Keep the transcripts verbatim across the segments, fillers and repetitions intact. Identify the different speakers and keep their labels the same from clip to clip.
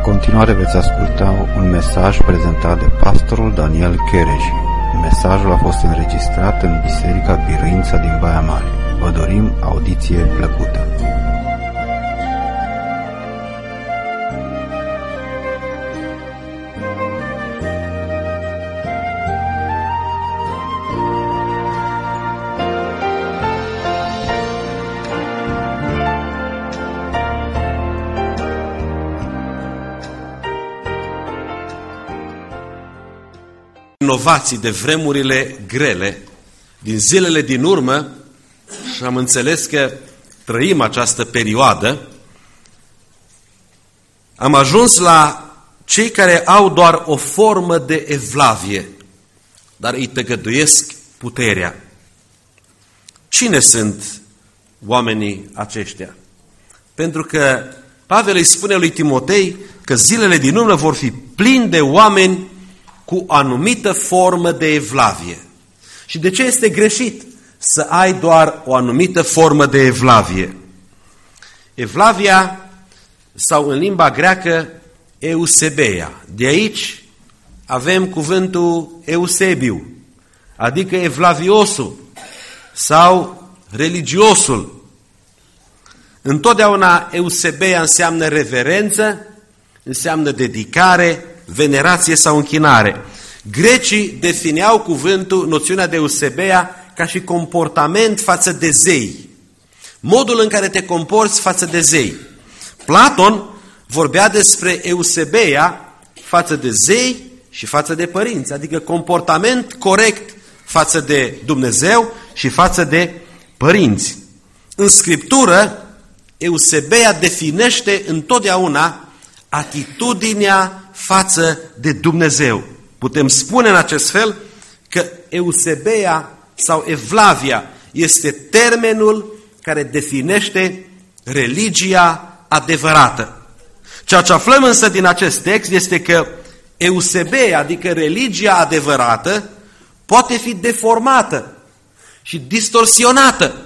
Speaker 1: continuare veți asculta un mesaj prezentat de pastorul Daniel Chereji. Mesajul a fost înregistrat în Biserica Biruința din Baia Mare. Vă dorim audiție plăcută.
Speaker 2: Inovații de vremurile grele din zilele din urmă, și am înțeles că trăim această perioadă, am ajuns la cei care au doar o formă de evlavie, dar îi tăgăduiesc puterea. Cine sunt oamenii aceștia? Pentru că Pavel îi spune lui Timotei că zilele din urmă vor fi plini de oameni cu anumită formă de evlavie. Și de ce este greșit să ai doar o anumită formă de evlavie? Evlavia, sau în limba greacă, eusebeia. De aici avem cuvântul Eusebiu, adică evlaviosul sau religiosul. Întotdeauna eusebeia înseamnă reverență, înseamnă dedicare, venerație sau închinare. Grecii defineau cuvântul, noțiunea de eusebeia, ca și comportament față de zei. Modul în care te comporți față de zei. Platon vorbea despre eusebeia față de zei și față de părinți, adică comportament corect față de Dumnezeu și față de părinți. În Scriptură, eusebeia definește întotdeauna atitudinea față de Dumnezeu. Putem spune în acest fel că eusebeia sau evlavia este termenul care definește religia adevărată. Ceea ce aflăm însă din acest text este că eusebeia, adică religia adevărată, poate fi deformată și distorsionată.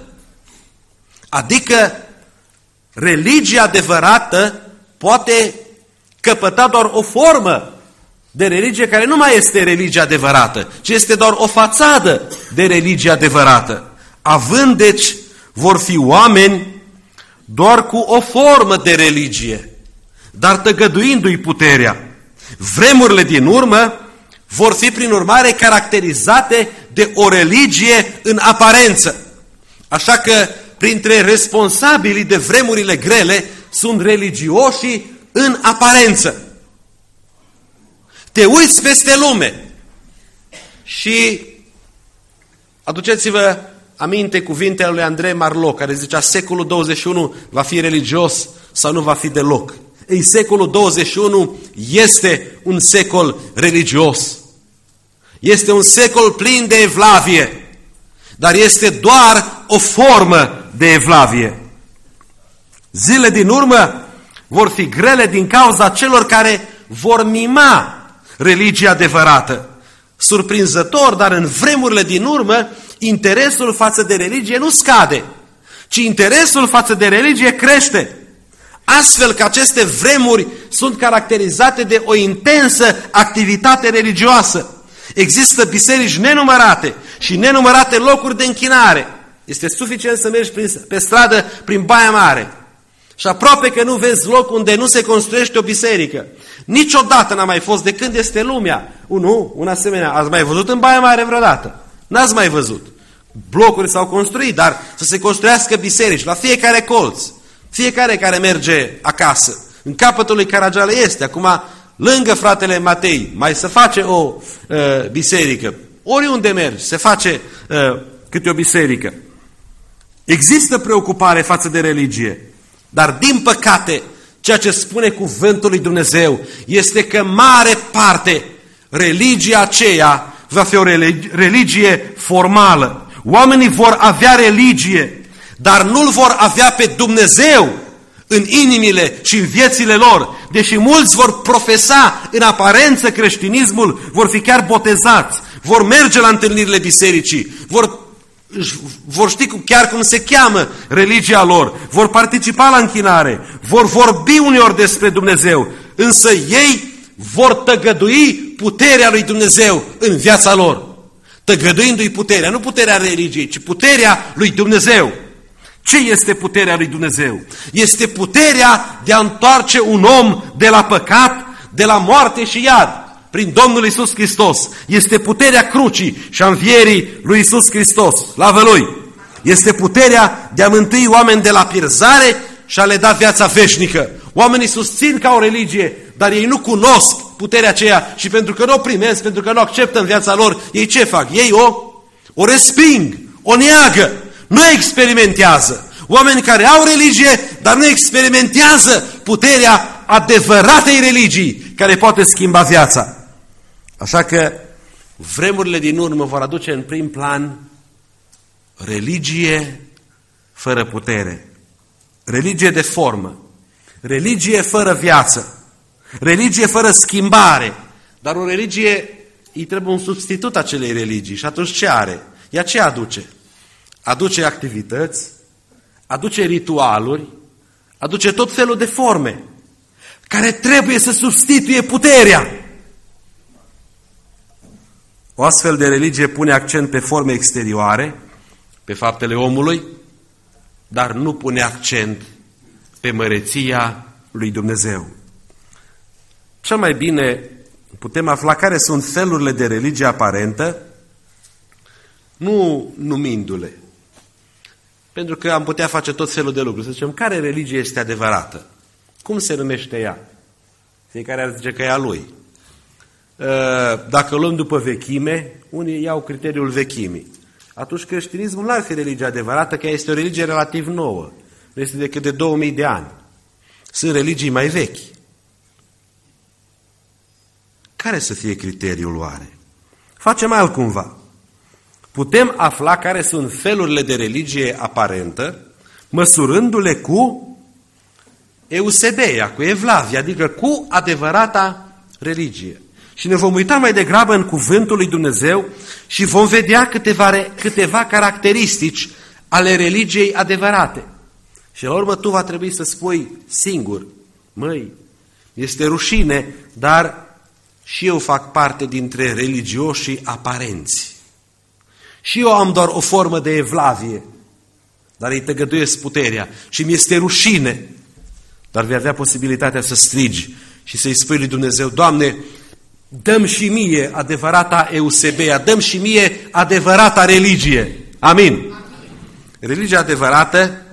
Speaker 2: Adică religia adevărată poate căpăta doar o formă de religie care nu mai este religie adevărată, ci este doar o fațadă de religie adevărată. Având, deci, vor fi oameni doar cu o formă de religie, dar tăgăduindu-i puterea. Vremurile din urmă vor fi, prin urmare, caracterizate de o religie în aparență. Așa că, printre responsabilii de vremurile grele, sunt religioșii în aparență. Te uiți peste lume și aduceți-vă aminte cuvintele lui Andrei Marloc, care zicea secolul douăzeci și unu va fi religios sau nu va fi deloc. Ei, secolul douăzeci și unu este un secol religios. Este un secol plin de evlavie, dar este doar o formă de evlavie. Zile din urmă vor fi grele din cauza celor care vor mima religia adevărată. Surprinzător, dar în vremurile din urmă, interesul față de religie nu scade, ci interesul față de religie crește. Astfel că aceste vremuri sunt caracterizate de o intensă activitate religioasă. Există biserici nenumărate și nenumărate locuri de închinare. Este suficient să mergi pe stradă prin Baia Mare și aproape că nu vezi loc unde nu se construiește o biserică. Niciodată n-a mai fost de când este lumea. Nu, un asemenea. Ați mai văzut în Baia Mare vreodată? N-ați mai văzut. Blocuri s-au construit, dar să se construiască biserici la fiecare colț. Fiecare care merge acasă. În capătul lui Caragiale este. Acum, lângă fratele Matei, mai se face o uh, biserică. Oriunde mergi, se face uh, câte o biserică. Există preocupare față de religie. Dar, din păcate, ceea ce spune cuvântul lui Dumnezeu este că mare parte religia aceea va fi o religie formală. Oamenii vor avea religie, dar nu-L vor avea pe Dumnezeu în inimile și în viețile lor. Deși mulți vor profesa în aparență creștinismul, vor fi chiar botezați, vor merge la întâlnirile bisericii, vor vor ști chiar cum se cheamă religia lor, vor participa la închinare, vor vorbi uneori despre Dumnezeu, însă ei vor tăgădui puterea lui Dumnezeu în viața lor. Tăgăduindu-i puterea, nu puterea religiei, ci puterea lui Dumnezeu. Ce este puterea lui Dumnezeu? Este puterea de a întoarce un om de la păcat, de la moarte și iad, prin Domnul Iisus Hristos. Este puterea crucii și a învierii lui Iisus Hristos. Slavă Lui! Este puterea de a mântui oameni de la pierzare și a le da viața veșnică. Oamenii susțin ca o religie, dar ei nu cunosc puterea aceea și pentru că nu o primesc, pentru că nu o acceptă în viața lor, ei ce fac? Ei o, o resping, o neagă, nu experimentează. Oameni care au religie, dar nu experimentează puterea adevăratei religii care poate schimba viața. Așa că vremurile din urmă vor aduce în prim plan religie fără putere, religie de formă, religie fără viață, religie fără schimbare, dar o religie, îi trebuie un substitut acelei religii și atunci ce are? Ea ce aduce? Aduce activități, aduce ritualuri, aduce tot felul de forme care trebuie să substituie puterea. O astfel de religie pune accent pe forme exterioare, pe faptele omului, dar nu pune accent pe măreția lui Dumnezeu. Cel mai bine putem afla care sunt felurile de religie aparentă, nu numindu-le. Pentru că am putea face tot felul de lucruri. Să zicem, care religie este adevărată? Cum se numește ea? Fiecare ar zice că e a lui. Dacă luăm după vechime, unii iau criteriul vechimii. Atunci creștinismul nu ar fi religia adevărată, că este o religie relativ nouă. Nu este decât de două mii de ani. Sunt religii mai vechi. Care să fie criteriul oare? Facem altcumva. Putem afla care sunt felurile de religie aparentă, măsurându-le cu Eusebeia, cu Evlavia, adică cu adevărata religie. Și ne vom uita mai degrabă în cuvântul lui Dumnezeu și vom vedea câteva, câteva caracteristici ale religiei adevărate. Și la urmă tu va trebui să spui singur, măi, este rușine, dar și eu fac parte dintre religioșii aparenți. Și eu am doar o formă de evlavie, dar îi tăgăduiesc puterea și mi este rușine, dar vei avea posibilitatea să strigi și să-i spui lui Dumnezeu, Doamne, dă-mi și mie adevărata Eusebeia, dă-mi și mie adevărata religie. Amin. Amin. Religia adevărată,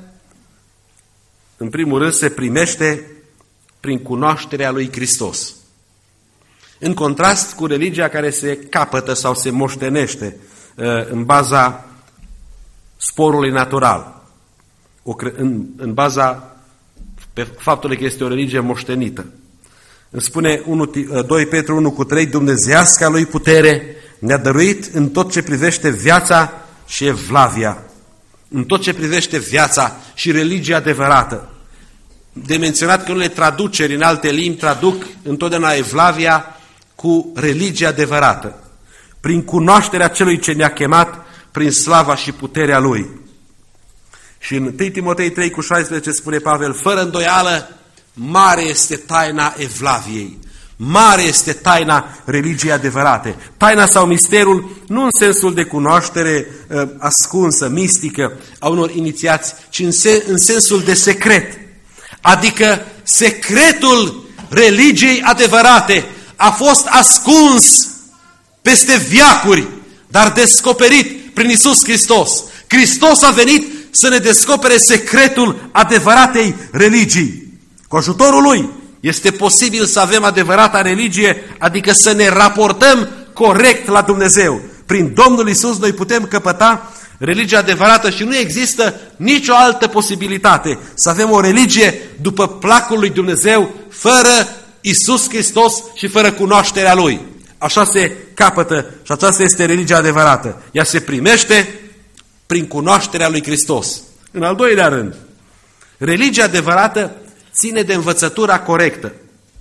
Speaker 2: în primul rând, se primește prin cunoașterea lui Hristos. În contrast cu religia care se capătă sau se moștenește în baza sporului natural, în, în baza pe faptului că este o religie moștenită. Îmi spune doi Petru unu cu trei, Dumnezeiasca lui putere ne-a dăruit în tot ce privește viața și evlavia, în tot ce privește viața și religia adevărată. De menționat că unele traduceri în alte limbi traduc întotdeauna evlavia cu religia adevărată, prin cunoașterea celui ce ne-a chemat, prin slava și puterea Lui. Și în întâi Timotei trei cu șaisprezece spune Pavel, fără îndoială, mare este taina evlaviei, mare este taina religiei adevărate. Taina sau misterul, nu în sensul de cunoaștere uh, ascunsă, mistică, a unor inițiați, ci în, sen, în sensul de secret. Adică secretul religiei adevărate a fost ascuns peste veacuri, dar descoperit prin Iisus Hristos. Hristos a venit să ne descopere secretul adevăratei religii. Cu ajutorul Lui este posibil să avem adevărata religie, adică să ne raportăm corect la Dumnezeu. Prin Domnul Iisus noi putem căpăta religia adevărată și nu există nicio altă posibilitate să avem o religie după placul lui Dumnezeu, fără Iisus Hristos și fără cunoașterea Lui. Așa se capătă și aceasta este religia adevărată. Ea se primește prin cunoașterea lui Hristos. În al doilea rând, religia adevărată ține de învățătura corectă.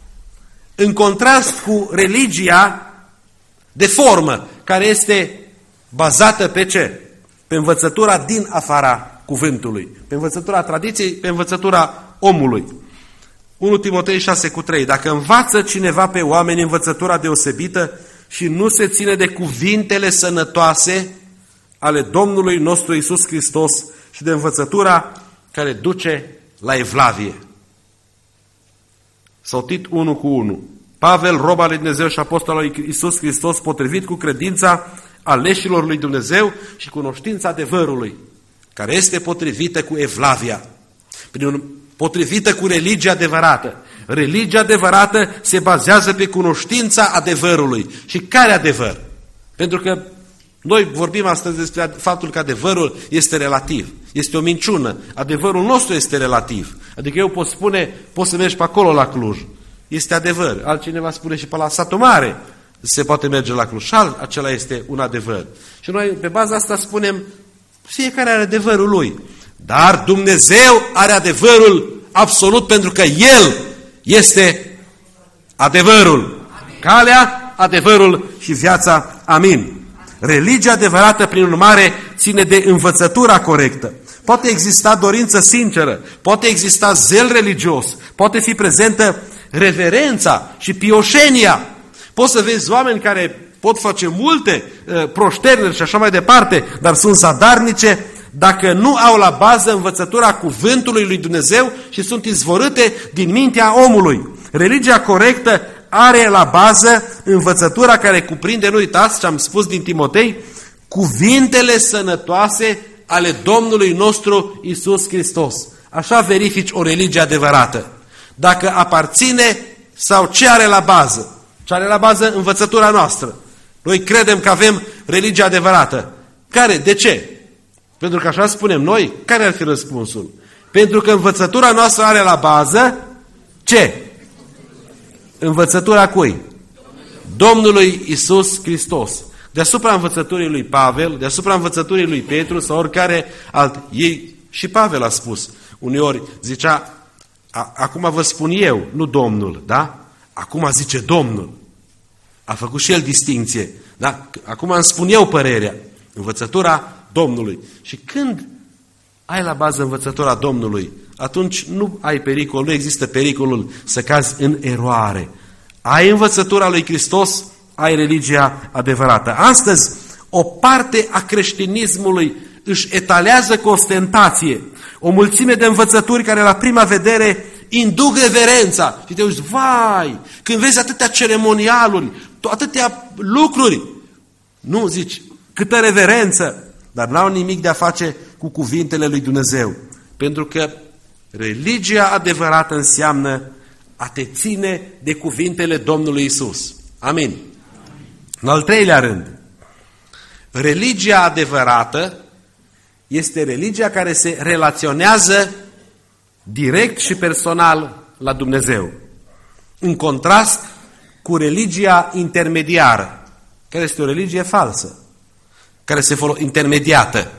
Speaker 2: În contrast cu religia de formă, care este bazată pe ce? Pe învățătura din afara cuvântului, pe învățătura tradiției, pe învățătura omului. unu Timotei șase cu trei. Dacă învață cineva pe oameni învățătura deosebită și nu se ține de cuvintele sănătoase ale Domnului nostru Iisus Hristos și de învățătura care duce la evlavie. Sau Tit unu cu unu. Pavel, rob al lui Dumnezeu și apostol al lui Iisus Hristos, potrivit cu credința aleșilor lui Dumnezeu și cunoștința adevărului, care este potrivită cu evlavia, potrivită cu religia adevărată. Religia adevărată se bazează pe cunoștința adevărului. Și care adevăr? Pentru că noi vorbim astăzi despre faptul că adevărul este relativ. Este o minciună. Adevărul nostru este relativ. Adică eu pot spune, poți să mergi pe acolo la Cluj. Este adevăr. Altcineva spune și pe la Satul Mare se poate merge la Cluj. Și acela este un adevăr. Și noi pe baza asta spunem, fiecare are adevărul lui. Dar Dumnezeu are adevărul absolut pentru că El este adevărul. Calea, adevărul și viața. Amin. Religia adevărată, prin urmare, ține de învățătura corectă. Poate exista dorință sinceră, poate exista zel religios, poate fi prezentă reverența și pioșenia. Poți să vezi oameni care pot face multe uh, proșterneri și așa mai departe, dar sunt zadarnice dacă nu au la bază învățătura cuvântului lui Dumnezeu și sunt izvorâte din mintea omului. Religia corectă are la bază învățătura care cuprinde, nu uitați ce am spus din Timotei, cuvintele sănătoase ale Domnului nostru Iisus Hristos. Așa verifici o religie adevărată. Dacă aparține sau ce are la bază. Ce are la bază învățătura noastră. Noi credem că avem religia adevărată. Care? De ce? Pentru că așa spunem noi, care ar fi răspunsul? Pentru că învățătura noastră are la bază ce? Învățătura cui? Domnului Iisus Hristos. Deasupra învățăturii lui Pavel, deasupra învățăturii lui Petru sau oricare alt. Ei, și Pavel a spus, uneori zicea, acum vă spun eu, nu Domnul, da? Acum zice Domnul. A făcut și el distinție, da? Acum îmi spun eu părerea. Învățătura Domnului. Și când ai la bază învățătura Domnului, atunci nu ai pericol, nu există pericolul să cazi în eroare. Ai învățătura lui Hristos, ai religia adevărată. Astăzi, o parte a creștinismului își etalează cu ostentație o mulțime de învățături care la prima vedere induc reverența. Și te uiți, vai, când vezi atâtea ceremonialuri, atâtea lucruri, nu zici, câtă reverență, dar n-au nimic de a face cu cuvintele lui Dumnezeu. Pentru că religia adevărată înseamnă a te ține de cuvintele Domnului Iisus. Amin. În al treilea rând, religia adevărată este religia care se relaționează direct și personal la Dumnezeu. În contrast cu religia intermediară, care este o religie falsă, care se folosește intermediată.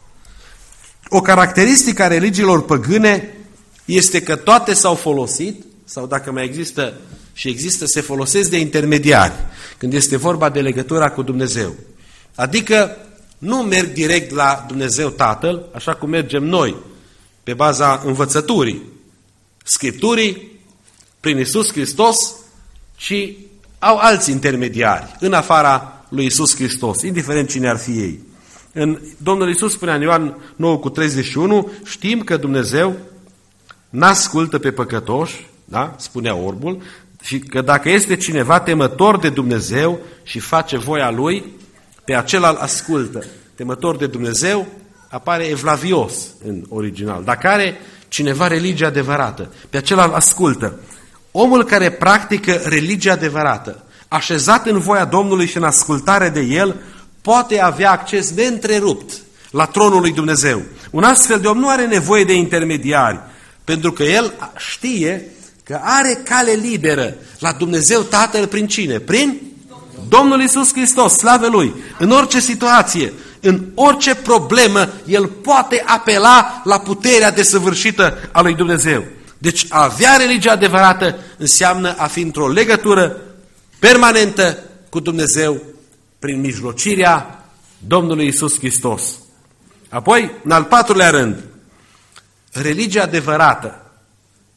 Speaker 2: O caracteristică a religiilor păgâne este că toate s-au folosit, sau dacă mai există și există, se folosesc de intermediari, când este vorba de legătura cu Dumnezeu. Adică nu merg direct la Dumnezeu Tatăl, așa cum mergem noi, pe baza învățăturii, Scripturii, prin Iisus Hristos, ci au alți intermediari, în afara lui Iisus Hristos, indiferent cine ar fi ei. În Domnul Iisus spunea în Ioan nouă cu treizeci și unu, știm că Dumnezeu n-ascultă pe păcătoși, da? Spunea orbul, și că dacă este cineva temător de Dumnezeu și face voia Lui, pe acela îl ascultă. Temător de Dumnezeu apare evlavios în original. Dacă are cineva religie adevărată, pe acela îl ascultă. Omul care practică religia adevărată, așezat în voia Domnului și în ascultare de El, poate avea acces neîntrerupt la tronul lui Dumnezeu. Un astfel de om nu are nevoie de intermediari, pentru că el știe că are cale liberă la Dumnezeu Tatăl prin cine? Prin Domnul Iisus Hristos, slavă Lui. În orice situație, în orice problemă, el poate apela la puterea desăvârșită a lui Dumnezeu. Deci a avea religia adevărată înseamnă a fi într-o legătură permanentă cu Dumnezeu prin mijlocirea Domnului Iisus Hristos. Apoi, în al patrulea rând, religia adevărată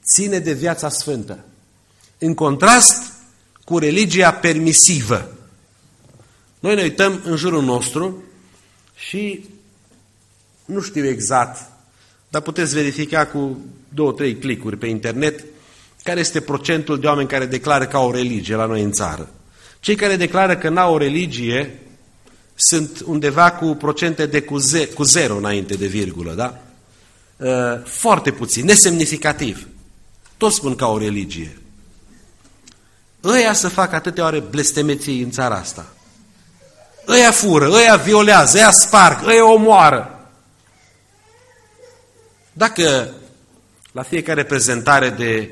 Speaker 2: ține de viața sfântă. În contrast cu religia permisivă. Noi ne uităm în jurul nostru și nu știu exact, dar puteți verifica cu două, trei clicuri pe internet care este procentul de oameni care declară că au o religie la noi în țară. Cei care declară că n-au o religie sunt undeva cu procente de cu, ze- cu zero înainte de virgulă, da? Uh, foarte puțin, nesemnificativ. Toți spun că au o religie. Ăia să facă atâtea ore blestemeții în țara asta. Ăia fură, ăia violează, ăia sparg, ăia omoară. Dacă la fiecare prezentare de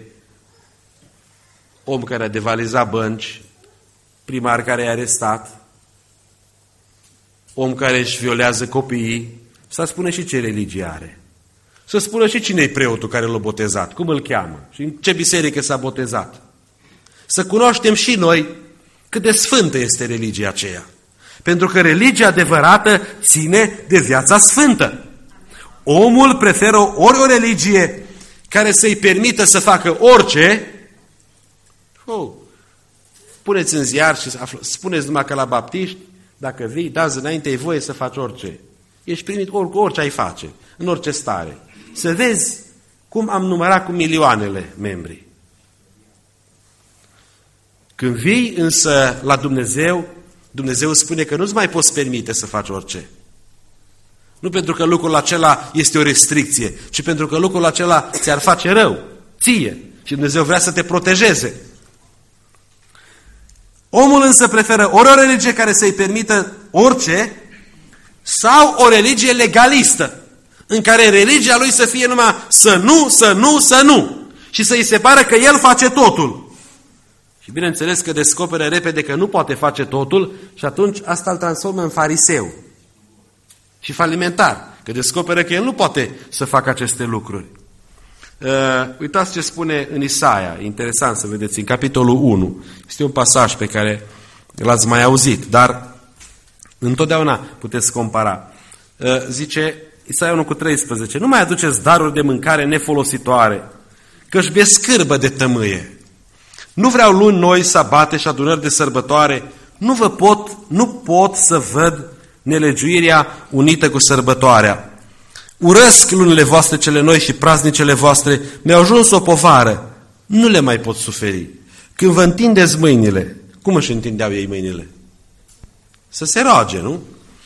Speaker 2: om care a devalizat bănci, primar care i-a arestat, om care își violează copiii, să spune și ce religie are. Să spună și cine e preotul care l-a botezat, cum îl cheamă și în ce biserică s-a botezat. Să cunoaștem și noi cât de sfântă este religia aceea. Pentru că religia adevărată ține de viața sfântă. Omul preferă ori o religie care să-i permită să facă orice. Oh, puneți în ziar și spuneți numai că la baptiști, dacă vii, dați înainte, e voie să faci orice. Ești primit orice, orice ai face, în orice stare. Să vezi cum am numărat cu milioanele membri. Când vii însă la Dumnezeu, Dumnezeu spune că nu-ți mai poți permite să faci orice. Nu pentru că lucrul acela este o restricție, ci pentru că lucrul acela ți-ar face rău, ție. Și Dumnezeu vrea să te protejeze. Omul însă preferă ori o religie care să-i permită orice, sau o religie legalistă, în care religia lui să fie numai să nu, să nu, să nu. Și să-i se pară că el face totul. Și bineînțeles că descoperă repede că nu poate face totul și atunci asta îl transformă în fariseu. Și falimentar, că descoperă că el nu poate să facă aceste lucruri. Uh, uitați ce spune în Isaia, interesant să vedeți, în capitolul unu. Este un pasaj pe care l-ați mai auzit, dar întotdeauna puteți compara. Uh, zice Isaia unu cu treisprezece, nu mai aduceți daruri de mâncare nefolositoare, că-și bescârbă de tămâie. Nu vreau luni noi, sabate și adunări de sărbătoare, nu vă pot, nu pot să văd nelegiuirea unită cu sărbătoarea. Urăsc lunile voastre cele noi și praznicele voastre, mi-au ajuns o povară, nu le mai pot suferi. Când vă întindeți mâinile, cum își întindeau ei mâinile? Să se roage, nu?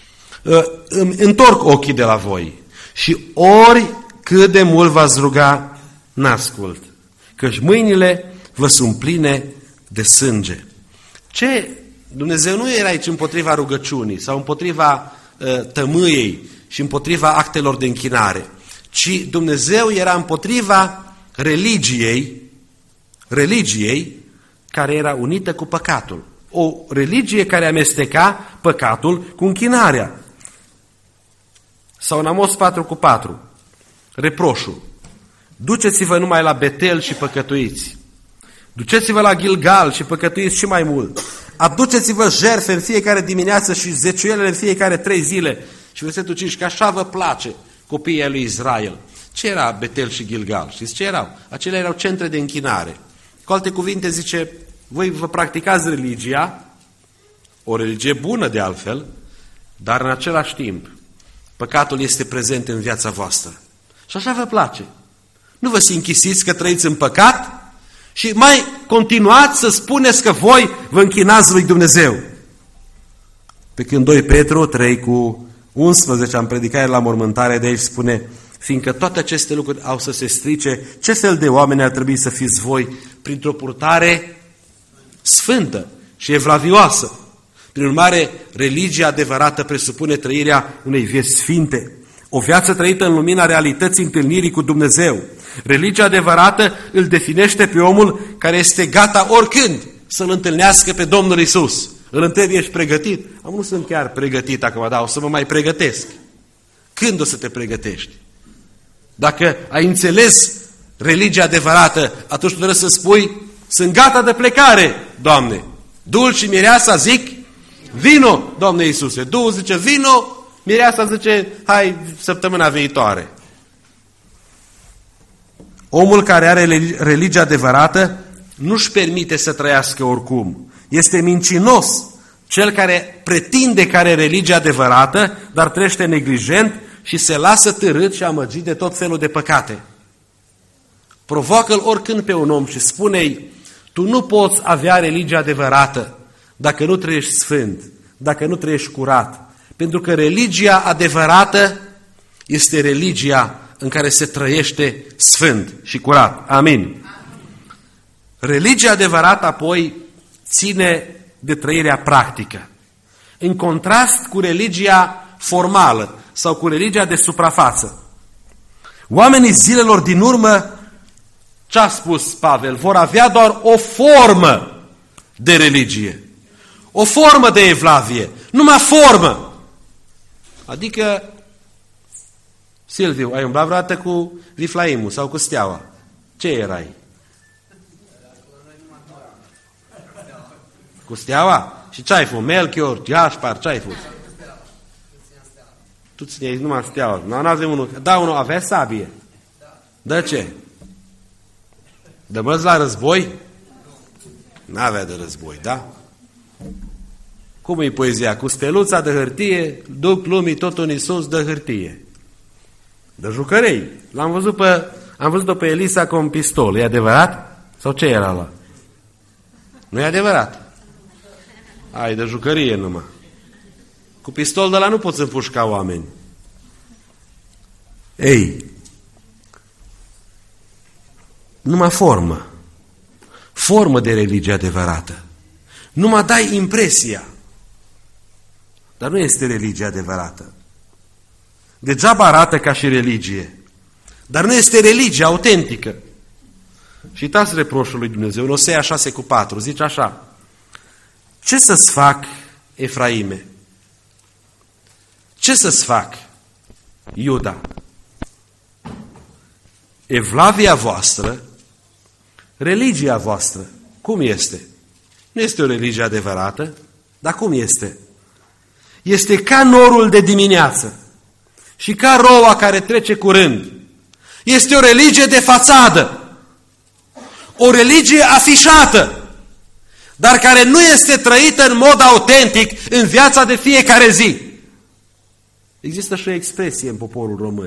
Speaker 2: Îmi întorc ochii de la voi și ori cât de mult v-ați ruga, n-ascult, căci mâinile vă sunt pline de sânge. Ce? Dumnezeu nu era aici împotriva rugăciunii sau împotriva uh, tămâiei și împotriva actelor de închinare, ci Dumnezeu era împotriva religiei, religiei care era unită cu păcatul. O religie care amesteca păcatul cu închinarea. Sau în Amos patru cu patru, reproșul. Duceți-vă numai la Betel și păcătuiți. Duceți-vă la Gilgal și păcătuiți și mai mult. Aduceți-vă jertfe în fiecare dimineață și zeciuielile în fiecare trei zile. Și versetul cinci, că așa vă place copiii lui Israel. Ce era Betel și Gilgal? Știți ce erau? Acelea erau centre de închinare. Cu alte cuvinte zice, voi vă practicați religia, o religie bună de altfel, dar în același timp păcatul este prezent în viața voastră. Și așa vă place. Nu vă închisiți că trăiți în păcat și mai continuați să spuneți că voi vă închinați lui Dumnezeu. Pe când doi Petru trei cu unsprezece am predicat la mormântare, de aici spune, fiindcă toate aceste lucruri au să se strice, ce fel de oameni ar trebui să fiți voi printr-o purtare sfântă și evlavioasă. Prin urmare, religia adevărată presupune trăirea unei vieți sfinte, o viață trăită în lumina realității întâlnirii cu Dumnezeu. Religia adevărată îl definește pe omul care este gata oricând să-L întâlnească pe Domnul Iisus. Îl întrebi, ești pregătit? Am nu sunt chiar pregătit acum, dar o să mă mai pregătesc. Când o să te pregătești? Dacă ai înțeles religia adevărată, atunci tu trebuie să spui, sunt gata de plecare, Doamne. Dul și mireasa zic, vino, Doamne Iisuse. Dul zice, vino, mireasa zice, hai săptămâna viitoare. Omul care are religia adevărată nu-și permite să trăiască oricum. Este mincinos cel care pretinde că are religia adevărată, dar trăiește neglijent și se lasă târât și amăgit de tot felul de păcate. Provoacă-l oricând pe un om și spune-i: tu nu poți avea religia adevărată dacă nu trăiești sfânt, dacă nu trăiești curat. Pentru că religia adevărată este religia în care se trăiește sfânt și curat. Amin. Religia adevărată apoi ține de trăirea practică. În contrast cu religia formală sau cu religia de suprafață. Oamenii zilelor din urmă, ce a spus Pavel? Vor avea doar o formă de religie. O formă de evlavie. Numai formă. Adică, Silviu, ai umblat vreodată cu Viflaimul sau cu Steaua? Ce erai? Cu Steaua? Și ce ai fost? Melchior, Gaspar, ce ai fost? Tu țineai numai Steaua. Nu avem unul. Da, unul avea sabie. De ce? De măți la război? N-avea de război, da? Cum e poezia? Cu steluța de hârtie, duc lumii tot un Iisus de hârtie. De jucărei. L-am văzut pe, am văzut-o pe Elisa cu un pistol. E adevărat? Sau ce era ăla? Nu e adevărat. Ai, de jucărie numai. Cu pistol de la nu poți împușca oameni. Ei, numai formă. Formă de religie adevărată. Numai dai impresia. Dar nu este religie adevărată. Degeaba arată ca și religie. Dar nu este religie autentică. Și uitați reproșul lui Dumnezeu. În Osea șase cu patru zice așa: ce să-ți fac, Efraime? Ce să-ți fac, Iuda? Evlavia voastră, religia voastră, cum este? Nu este o religie adevărată, dar cum este? Este ca norul de dimineață și ca roa care trece curând. Este o religie de fațadă, o religie afișată, dar care nu este trăită în mod autentic în viața de fiecare zi. Există și o expresie în poporul român.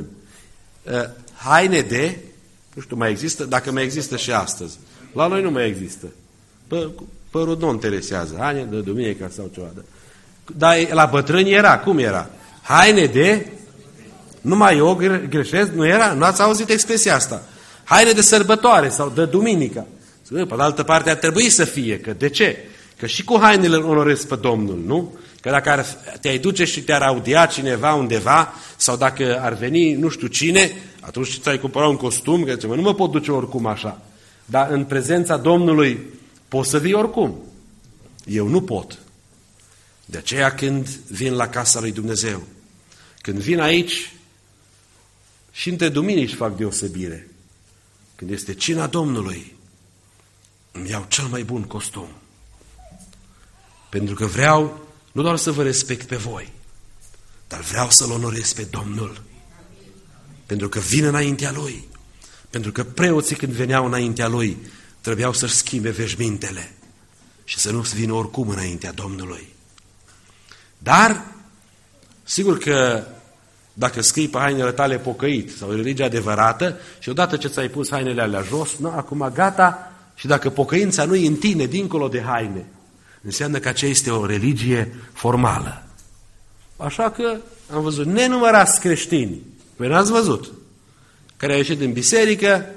Speaker 2: Haine de, nu știu, mai există, dacă mai există și astăzi. La noi nu mai există. Pă, părul nu interesează. Haine de duminică sau ceva. Dar la bătrâni era. Cum era? Haine de, numai eu greșesc, nu era? Nu ați auzit expresia asta. Haine de sărbătoare sau de duminică. Pe de altă parte ar trebui să fie. Că de ce? Că și cu hainele onorezi pe Domnul, nu? Că dacă te-ai duce și te-ar audia cineva undeva, sau dacă ar veni nu știu cine, atunci ți-ai cumpărat un costum, că zice, mă, nu mă pot duce oricum așa. Dar în prezența Domnului poți să vii oricum. Eu nu pot. De aceea când vin la casa lui Dumnezeu, când vin aici, și între duminici fac deosebire. Când este cina Domnului, îmi iau cel mai bun costum. Pentru că vreau nu doar să vă respect pe voi, dar vreau să-L onorez pe Domnul. Pentru că vin înaintea Lui. Pentru că preoții când veneau înaintea Lui, trebuiau să-și schimbe veșmintele și să nu vină oricum înaintea Domnului. Dar, sigur că dacă scrii pe hainele tale pocăit sau religia adevărată și odată ce ți-ai pus hainele alea jos, nu, acum gata, și dacă pocăința nu e în tine, dincolo de haine, înseamnă că aceea este o religie formală. Așa că am văzut nenumărați creștini, voi n-ați văzut, care au ieșit din biserică,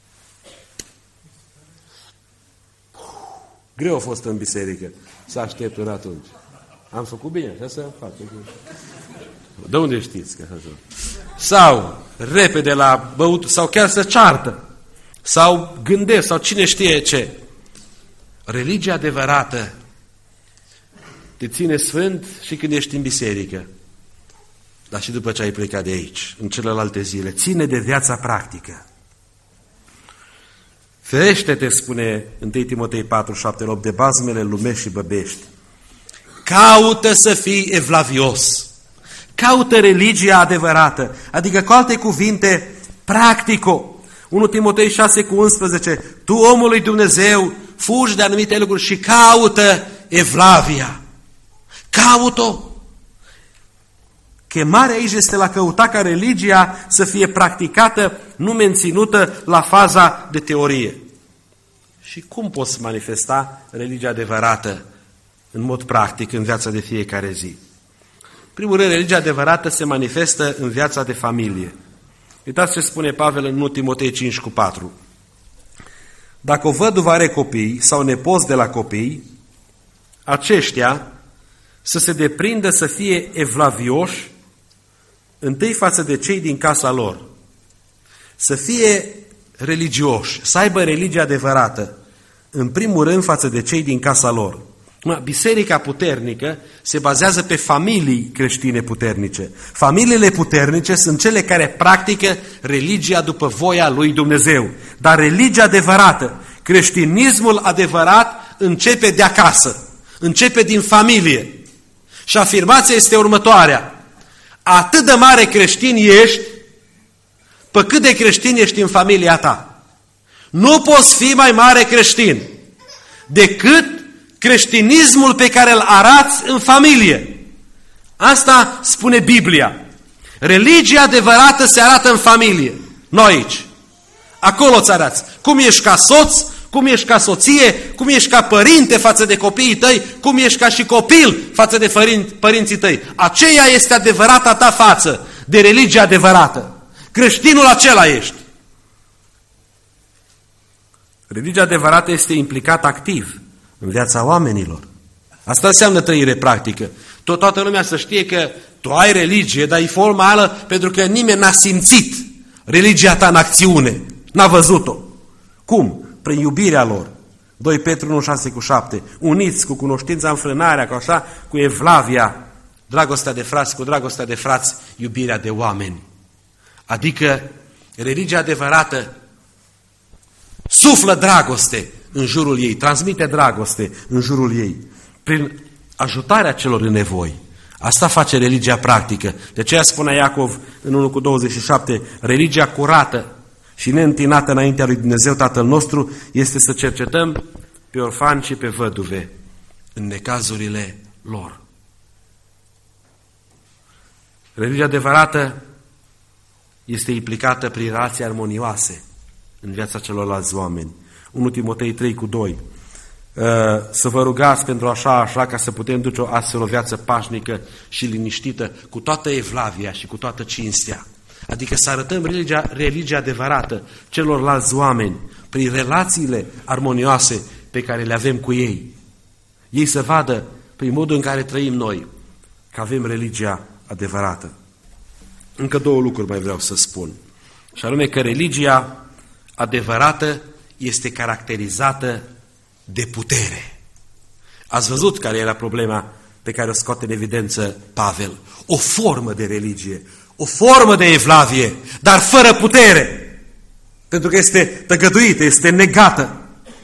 Speaker 2: greu a fost în biserică să aștept până atunci. Am făcut bine, așa să fac. De unde știți? Că așa? Sau repede la băut, sau chiar să ceartă, sau gândesc, sau cine știe ce. Religia adevărată te ține sfânt și când ești în biserică, dar și după ce ai plecat de aici, în celelalte zile. Ține de viața practică. Ferește-te, spune întâi Timotei patru, șapte, opt, de bazmele lumești și băbești. Caută să fii evlavios. Caută religia adevărată. Adică, cu alte cuvinte, practico. unu Timotei șase cu unsprezece, tu, omul lui Dumnezeu, fugi de anumite lucruri și caută evlavia. Caut-o. Chemarea aici este la căuta ca religia să fie practicată, nu menținută la faza de teorie. Și cum poți manifesta religia adevărată în mod practic în viața de fiecare zi? În primul rând, religia adevărată se manifestă în viața de familie. Uitați ce spune Pavel în unu Timotei cinci cu patru. Dacă o văduvă are copii sau nepoți de la copii, aceștia să se deprindă să fie evlavioși întâi față de cei din casa lor. Să fie religioși, să aibă religia adevărată, în primul rând față de cei din casa lor. Biserica puternică se bazează pe familii creștine puternice. Familiile puternice sunt cele care practică religia după voia lui Dumnezeu. Dar religia adevărată, creștinismul adevărat, începe de acasă, începe din familie. Și afirmația este următoarea: atât de mare creștin ești, pe cât de creștin ești în familia ta. Nu poți fi mai mare creștin decât creștinismul pe care îl arați în familie. Asta spune Biblia. Religia adevărată se arată în familie. Noi aici. Acolo îți arăți. Cum ești ca soț, cum ești ca soție, cum ești ca părinte față de copiii tăi, cum ești ca și copil față de părinții tăi. Aceea este adevărata ta față de religia adevărată. Creștinul acela ești. Religia adevărată este implicată activ în viața oamenilor. Asta înseamnă trăire practică. Tot, toată lumea să știe că tu ai religie, dar e formală pentru că nimeni n-a simțit religia ta în acțiune. N-a văzut-o. Cum? Prin iubirea lor. doi Petru unu șase cu șapte. Uniți cu cunoștința, înfrânarea, cu așa, cu evlavia, dragostea de frați, cu dragostea de frați, iubirea de oameni. Adică religia adevărată suflă dragoste în jurul ei, transmite dragoste în jurul ei, prin ajutarea celor în nevoi. Asta face religia practică. De aceea spunea Iacov în unu cu douăzeci și șapte, religia curată și neîntinată înaintea lui Dumnezeu Tatăl nostru este să cercetăm pe orfani și pe văduve în necazurile lor. Religia adevărată este implicată prin relații armonioase în viața celorlalți oameni. unu Timotei trei cu doi. Să vă rugați pentru așa, așa, ca să putem duce o astfel o viață pașnică și liniștită, cu toată evlavia și cu toată cinstea. Adică să arătăm religia, religia adevărată celorlalți oameni prin relațiile armonioase pe care le avem cu ei. Ei să vadă prin modul în care trăim noi că avem religia adevărată. Încă două lucruri mai vreau să spun. Și anume că religia adevărată este caracterizată de putere. Ați văzut care era problema pe care o scoate în evidență Pavel? O formă de religie, o formă de evlavie, dar fără putere. Pentru că este tăgăduită, este negată.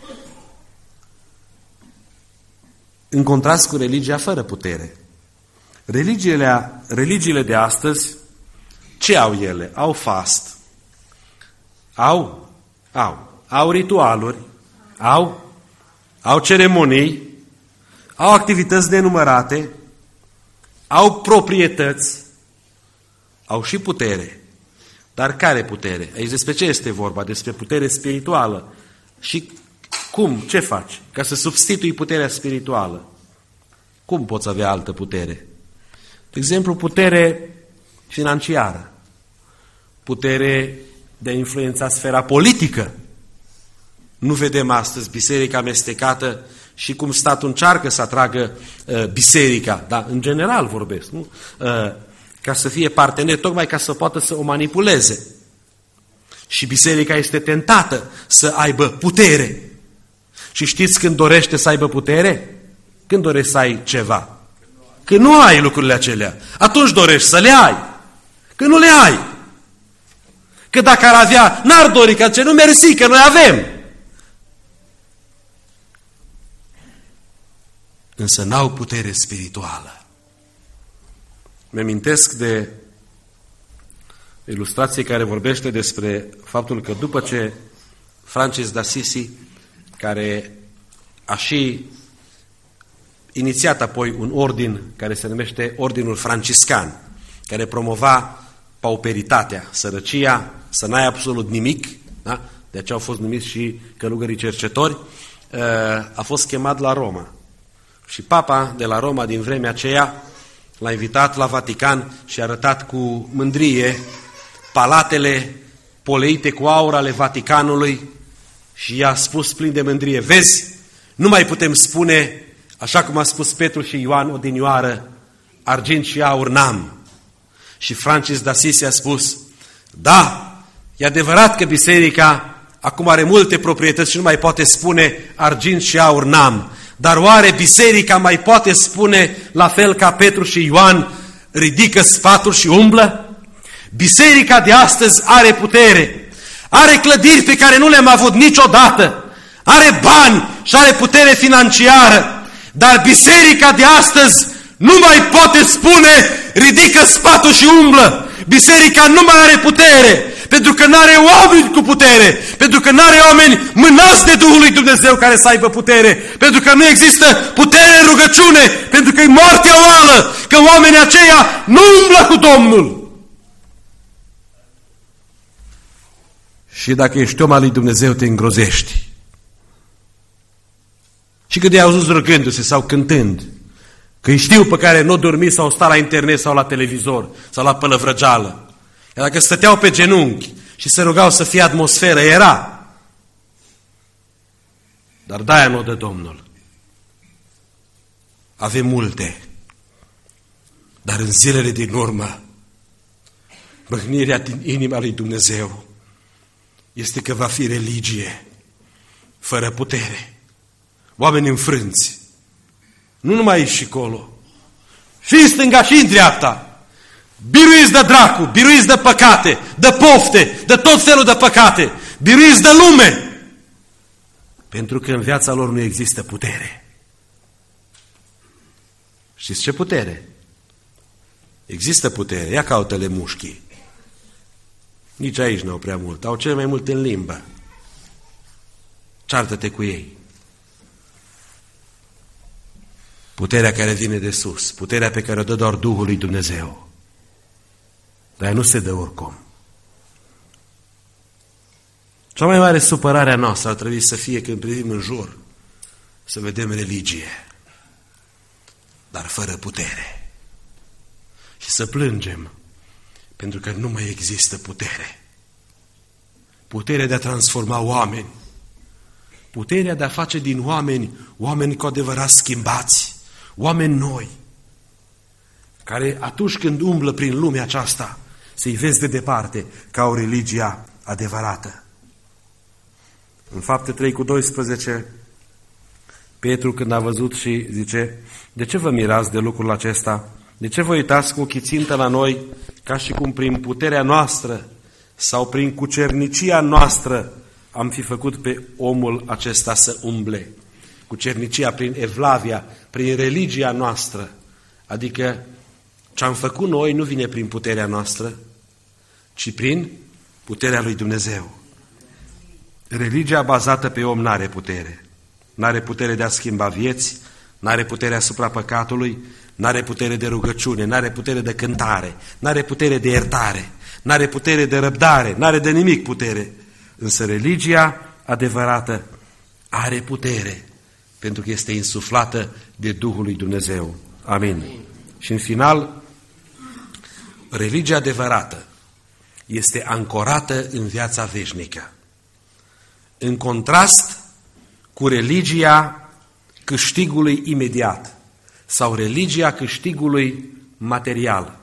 Speaker 2: În contrast cu religia fără putere. Religiile, religiile de astăzi, ce au ele? Au fast. Au, au. Au ritualuri, au, au ceremonii, au activități nenumărate, au proprietăți, au și putere. Dar care putere? Aici despre ce este vorba? Despre putere spirituală. Și cum? Ce faci? Ca să substitui puterea spirituală. Cum poți avea altă putere? De exemplu, putere financiară, putere de a influența sfera politică. Nu vedem astăzi biserica amestecată și cum statul încearcă să atragă uh, biserica, dar în general vorbesc, nu? Uh, ca să fie partener, tocmai ca să poată să o manipuleze. Și biserica este tentată să aibă putere. Și știți când dorește să aibă putere? Când dorești să ai ceva? Când nu ai lucrurile acelea. Atunci dorești să le ai. Când nu le ai. Că dacă ar avea, n-ar dori, că ce nu mersi, că noi avem. Însă n-au putere spirituală. Mi-amintesc de ilustrație care vorbește despre faptul că după ce Francis d'Assisi, care a și inițiat apoi un ordin care se numește Ordinul Franciscan, care promova pauperitatea, sărăcia, să n-ai absolut nimic, da? De aceea au fost numiți și călugării cercetori, a fost chemat la Roma. Și papa de la Roma din vremea aceea l-a invitat la Vatican și a arătat cu mândrie palatele poleite cu aur ale Vaticanului și i-a spus plin de mândrie: vezi, nu mai putem spune, așa cum a spus Petru și Ioan odinioară, argint și aur n-am. Și Francis d'Assisi a spus: da, e adevărat că biserica acum are multe proprietăți și nu mai poate spune argint și aur n-am, dar oare biserica mai poate spune, la fel ca Petru și Ioan, ridică sfatul și umblă? Biserica de astăzi are putere, are clădiri pe care nu le-am avut niciodată, are bani și are putere financiară, dar biserica de astăzi nu mai poate spune ridică sfatul și umblă. Biserica nu mai are putere, pentru că nu are oameni cu putere, pentru că nu are oameni mânați de Duhul lui Dumnezeu care să aibă putere, pentru că nu există putere în rugăciune, pentru că e moartea oală, că oamenii aceia nu umblă cu Domnul. Și dacă ești om al lui Dumnezeu, te îngrozești. Și când i-au auzit rugându-se sau cântând, că îi știu pe care nu dormi sau sta la internet sau la televizor sau la pălăvrăgeală, iar dacă stăteau pe genunchi și se rugau să fie atmosferă, era. Dar de-aia nu o dă Domnul. Avem multe, dar în zilele din urmă, mâhnirea din inima lui Dumnezeu este că va fi religie fără putere. Oameni înfrânți, nu numai aici și acolo, și în stânga și în dreapta, biruiți de dracu, biruiți de păcate, de pofte, de tot felul de păcate, biruiți de lume, pentru că în viața lor nu există putere. Știți ce putere? Există putere, ia caută-le mușchii. Nici aici n-au prea mult, au cele mai mult în limbă. Ceartă-te cu ei. Puterea care vine de sus, puterea pe care o dă doar Duhul lui Dumnezeu. Dar ea nu se dă oricum. Cea mai mare supărare a noastră ar trebui să fie când privim în jur, să vedem religie, dar fără putere. Și să plângem, pentru că nu mai există putere. Puterea de a transforma oameni, puterea de a face din oameni, oameni cu adevărat schimbați, oameni noi, care atunci când umblă prin lumea aceasta, să-i vezi de departe ca o religie adevărată. În Fapte trei cu doisprezece, Petru când a văzut și zice: de ce vă mirați de lucrul acesta? De ce vă uitați cu ochii țintă la noi, ca și cum prin puterea noastră sau prin cucernicia noastră am fi făcut pe omul acesta să umble? Cucernicia prin evlavia, prin religia noastră. Adică ce am făcut noi nu vine prin puterea noastră, ci prin puterea lui Dumnezeu. Religia bazată pe om n-are putere. N-are putere de a schimba vieți, n-are putere asupra păcatului, n-are putere de rugăciune, n-are putere de cântare, n-are putere de iertare, n-are putere de răbdare, n-are de nimic putere. Însă religia adevărată are putere, pentru că este insuflată de Duhul lui Dumnezeu. Amin. Și în final, religia adevărată este ancorată în viața veșnică. În contrast cu religia câștigului imediat sau religia câștigului material.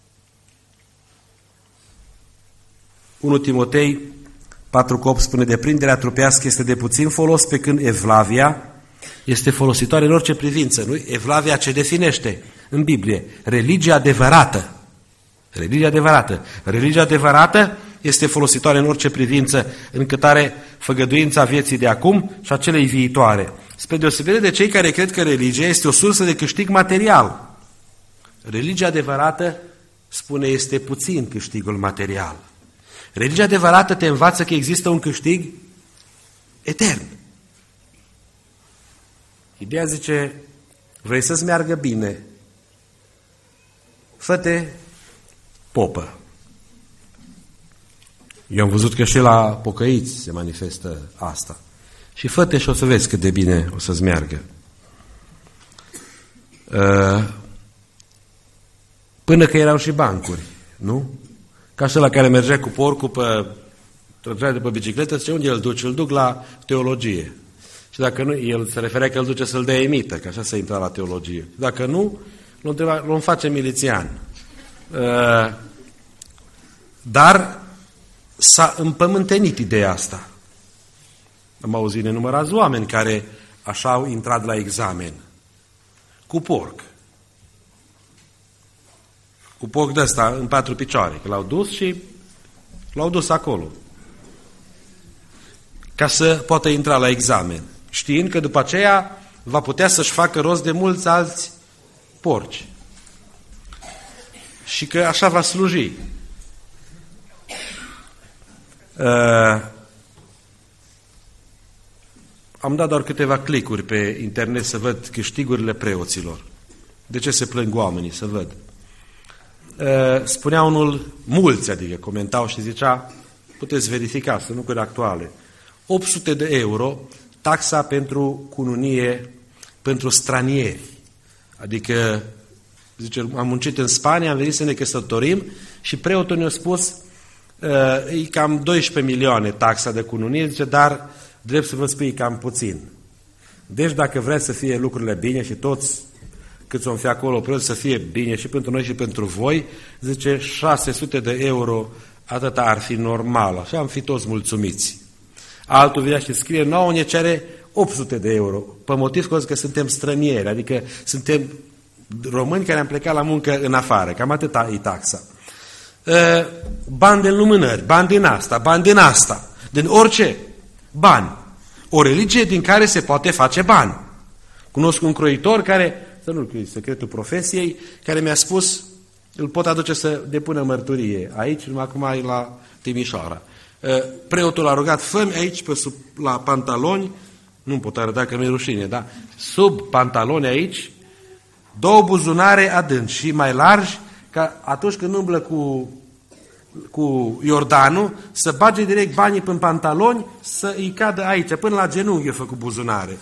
Speaker 2: unu Timotei patru opt spune: deprinderea trupească este de puțin folos, pe când evlavia este folositoare în orice privință. Nu? Evlavia ce definește în Biblie? Religia adevărată. Religia adevărată. Religia adevărată este folositoare în orice privință, încât are făgăduința vieții de acum și a celei viitoare. Spre deosebire de cei care cred că religia este o sursă de câștig material. Religia adevărată spune este puțin câștigul material. Religia adevărată te învață că există un câștig etern. Ideea zice, vrei să-ți meargă bine, fă-te popă. Eu am văzut că și la pocăiți se manifestă asta. Și fă-te și o să vezi cât de bine o să-ți meargă. Până că erau și bancuri, nu? Ca și ăla care mergea cu porcul pe, trăgea de pe bicicletă, zice, unde îl duci? Îl duc la teologie. Și dacă nu, el se referea că îl duce să-l dea emită, că așa se intra la teologie. Dacă nu, îl face milițian. Dar s-a împământenit ideea asta. Am auzit nenumărați oameni care așa au intrat la examen. Cu porc. Cu porc de ăsta în patru picioare. Că l-au dus și l-au dus acolo. Ca să poată intra la examen. Știind că după aceea va putea să-și facă rost de mulți alți porci. Și că așa va sluji. Uh, am dat doar câteva clicuri pe internet să văd câștigurile preoților. De ce se plâng oamenii? Să văd. Uh, spunea unul, mulți, adică comentau și zicea, puteți verifica, sunt lucruri actuale, opt sute de euro taxa pentru cununie pentru stranieri. Adică, zice, am muncit în Spania, am venit să ne căsătorim și preotul ne-a spus uh, e cam doisprezece milioane taxa de cununie, zice, dar drept să vă spui cam puțin. Deci dacă vreți să fie lucrurile bine și toți câți vom fi acolo, preoți să fie bine și pentru noi și pentru voi, zice, șase sute de euro, atâta ar fi normal, așa am fi toți mulțumiți. Altul vine și scrie, nouă ne cere opt sute de euro, pe motiv că suntem strănieri, adică suntem români care am plecat la muncă în afară, cam atâta e taxa. Bani de lumânări, bani din asta, bani din asta, din orice, bani. O religie din care se poate face bani. Cunosc un croitor care, să nu știu, secretul profesiei, care mi-a spus, îl pot aduce să depună mărturie aici, numai acum e la Timișoara. Preotul l-a rugat, fă-mi aici pe sub, la pantaloni, nu pot arăta că mi-e rușine, dar sub pantaloni aici, două buzunare adânci și mai largi, ca atunci când umblă cu, cu Iordanul, să bage direct banii în pantaloni, să îi cadă aici, până la genunchi, eu făcut buzunare.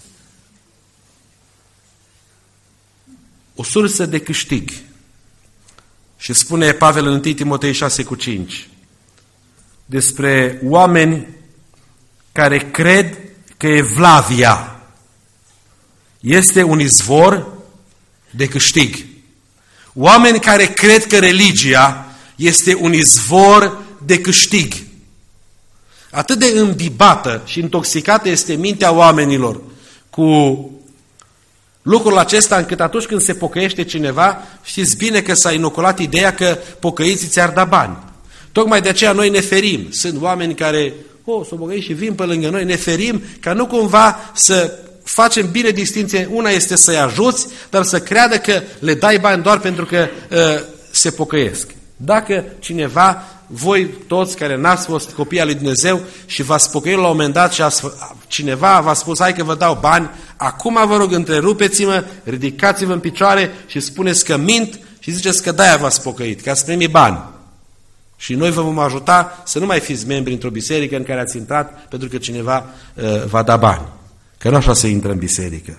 Speaker 2: O sursă de câștig. Și spune Pavel în întâi Timotei șase cu cinci despre oameni care cred că Evlavia este un izvor de câștig. Oameni care cred că religia este un izvor de câștig. Atât de îmbibată și intoxicată este mintea oamenilor cu lucrul acesta, încât atunci când se pocăiește cineva, știți bine că s-a inoculat ideea că pocăiții ți-ar da bani. Tocmai de aceea noi ne ferim. Sunt oameni care, oh, s-o pocăiți și vin pe lângă noi, ne ferim ca nu cumva să facem bine distinție. Una este să-i ajuți, dar să creadă că le dai bani doar pentru că uh, se pocăiesc. Dacă cineva, voi toți care n-ați fost copii al lui Dumnezeu și v-ați pocăit la un moment dat și ați, cineva v-a spus, hai că vă dau bani, acum vă rog, întrerupeți-mă, ridicați-vă în picioare și spuneți că mint și ziceți că de-aia v-ați pocăit, că ați primit bani. Și noi vă vom ajuta să nu mai fiți membri într-o biserică în care ați intrat pentru că cineva uh, va da bani. Că nu așa se intră în biserică.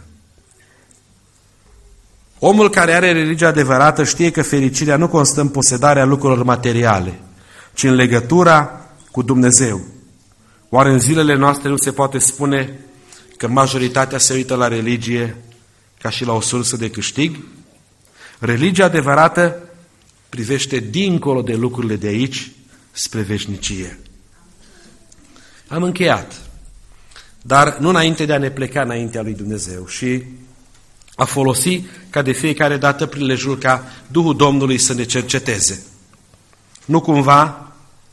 Speaker 2: Omul care are religia adevărată știe că fericirea nu constă în posedarea lucrurilor materiale, ci în legătura cu Dumnezeu. Oare în zilele noastre nu se poate spune că majoritatea se uită la religie ca și la o sursă de câștig? Religia adevărată privește dincolo de lucrurile de aici spre veșnicie. Am încheiat, dar nu înainte de a ne pleca înaintea lui Dumnezeu și a folosi ca de fiecare dată prilejul ca Duhul Domnului să ne cerceteze. Nu cumva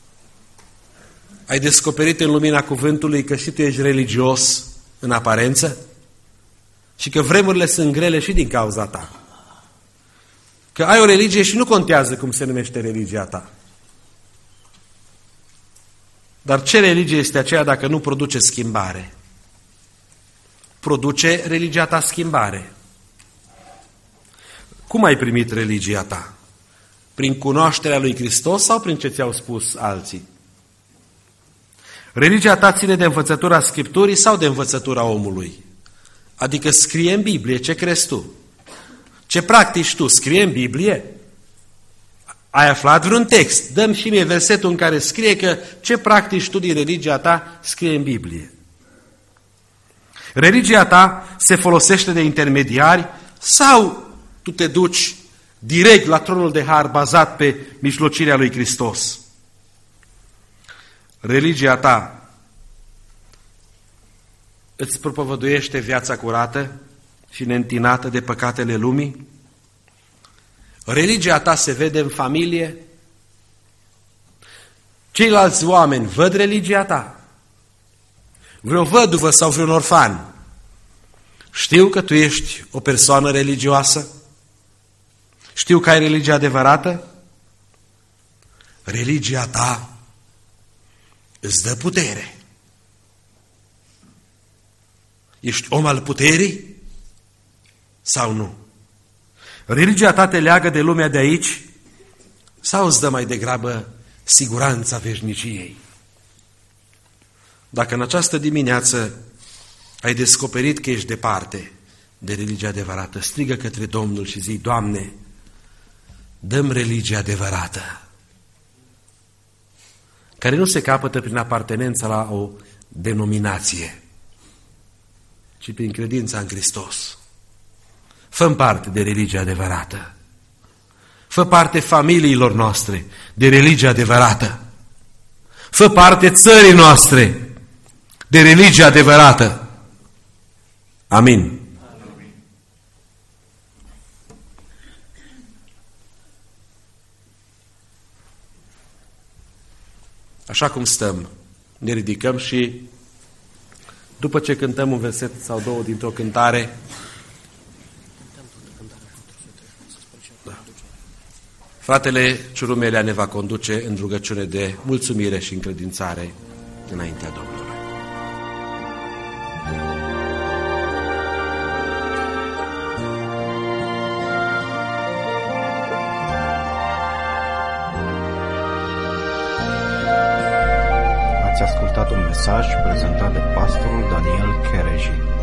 Speaker 2: ai descoperit în lumina cuvântului că și tu ești religios în aparență și că vremurile sunt grele și din cauza ta. Că ai o religie și nu contează cum se numește religia ta. Dar ce religie este aceea dacă nu produce schimbare? Produce religia ta schimbare. Cum ai primit religia ta? Prin cunoașterea lui Hristos sau prin ce ți-au spus alții? Religia ta ține de învățătura Scripturii sau de învățătura omului? Adică scrie în Biblie ce crezi tu. Ce practici tu? Scrie în Biblie? Ai aflat vreun text? Dă-mi și mie versetul în care scrie că ce practici tu din religia ta scrie în Biblie. Religia ta se folosește de intermediari sau tu te duci direct la tronul de har bazat pe mijlocirea lui Hristos? Religia ta îți propovăduiește viața curată și neîntinată de păcatele lumii? Religia ta se vede în familie? Ceilalți oameni văd religia ta? Vreo văduvă sau vreun orfan știu că tu ești o persoană religioasă? Știu că ai religia adevărată? Religia ta îți dă putere. Ești om al puterii sau nu? Religia ta te leagă de lumea de aici sau îți dă mai degrabă siguranța veșniciei? Dacă în această dimineață ai descoperit că ești departe de religia adevărată, strigă către Domnul și zi: Doamne, dă-mi religia adevărată, care nu se capătă prin apartenența la o denominație, ci prin credința în Hristos. Fă-mi parte de religia adevărată. Fă parte familiilor noastre de religia adevărată. Fă parte țării noastre de religia adevărată. Amin. Amin. Așa cum stăm, ne ridicăm și după ce cântăm un verset sau două dintr-o cântare, da, fratele Ciurumelea ne va conduce în rugăciune de mulțumire și încredințare înaintea Domnului.
Speaker 1: Ați ascultat un mesaj prezentat de pastorul Daniel Chereji.